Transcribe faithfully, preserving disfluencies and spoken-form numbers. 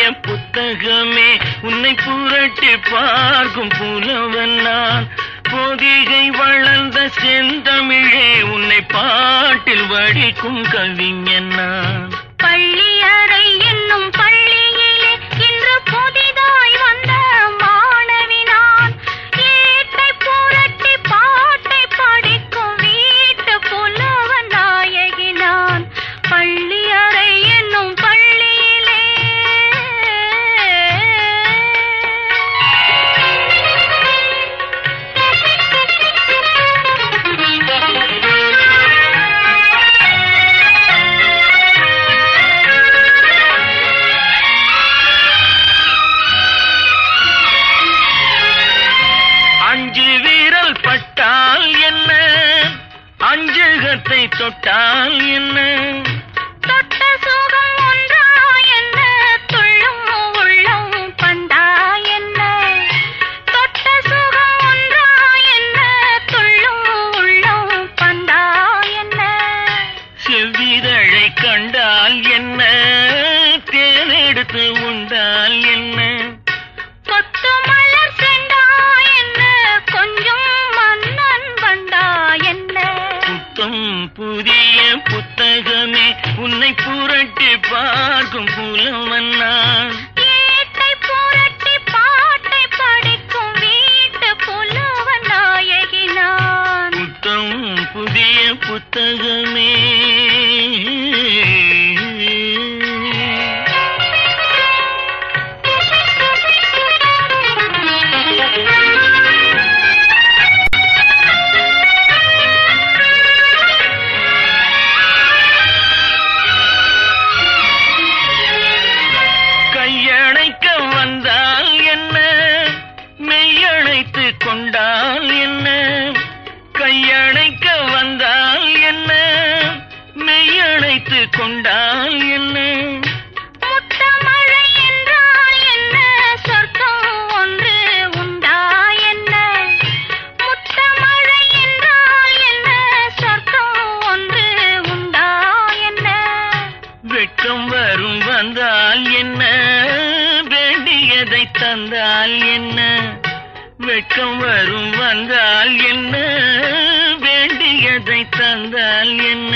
புத்தகமே உன்னை புரட்டி பார்க்கும் புலவன் நான். பொதிகை வளர்ந்த செந்தமிழே உன்னை பாட்டில் வடிக்கும் கவிஞன் நான். பள்ளி அறை என்னும் பள்ளியிலே இன்று புதிதாய் வந்த மாணவி நான். ஏட்டை புரட்டி பாட்டை படிக்கும் வீட்டு புலவன் நாயகி நான். பள்ளி அறை என்னும் பள்ளியிலே அஞ்சு வீரல் பட்டால் என்ன, அஞ்சுகத்தை தொட்டால் என்ன, தொட்ட சுகம் ஒன்றா என்ன, துள்ளும் உள்ளம் பண்டா என்ன. தொட்ட சுகம் ஒன்றா என்ன, துள்ளும் உள்ளம் பண்டா என்ன. செவ்விதழை கண்டால் என்ன, தேனெடுத்து உண்டால் என்ன, கொத்து மலர் செண்டா என்ன, கொஞ்சம் மன்னன் பண்டா என்ன. புத்தம் புதிய புத்தகமே உன்னை புரட்டி பார்க்கும் புலவன் நான். ஏட்டை புரட்டி பாட்டை படிக்கும் வீட்டு புலவன் நாயகி நான். புத்தம் புதிய புத்தகமே. கையணைக்க வந்தால் என்ன, மெய்யணைத்து கொண்டால் என்ன, கையணைக்க வந்தால் என்ன, மெய்யணைத்து கொண்டால் என்ன, முத்தமழை என்றால் என்ன, சொர்க்கம் ஒன்று உண்டா என்ன. முத்தமழை என்றால் என்ன, சொர்க்கம் ஒன்று உண்டா என்ன. வெட்கம் வரும் வந்தால் என்ன, வேண்டியதை தந்தால் என்ன, வெட்கம் வரும் வந்தால் என்ன, வேண்டியதை தந்தால் என்ன.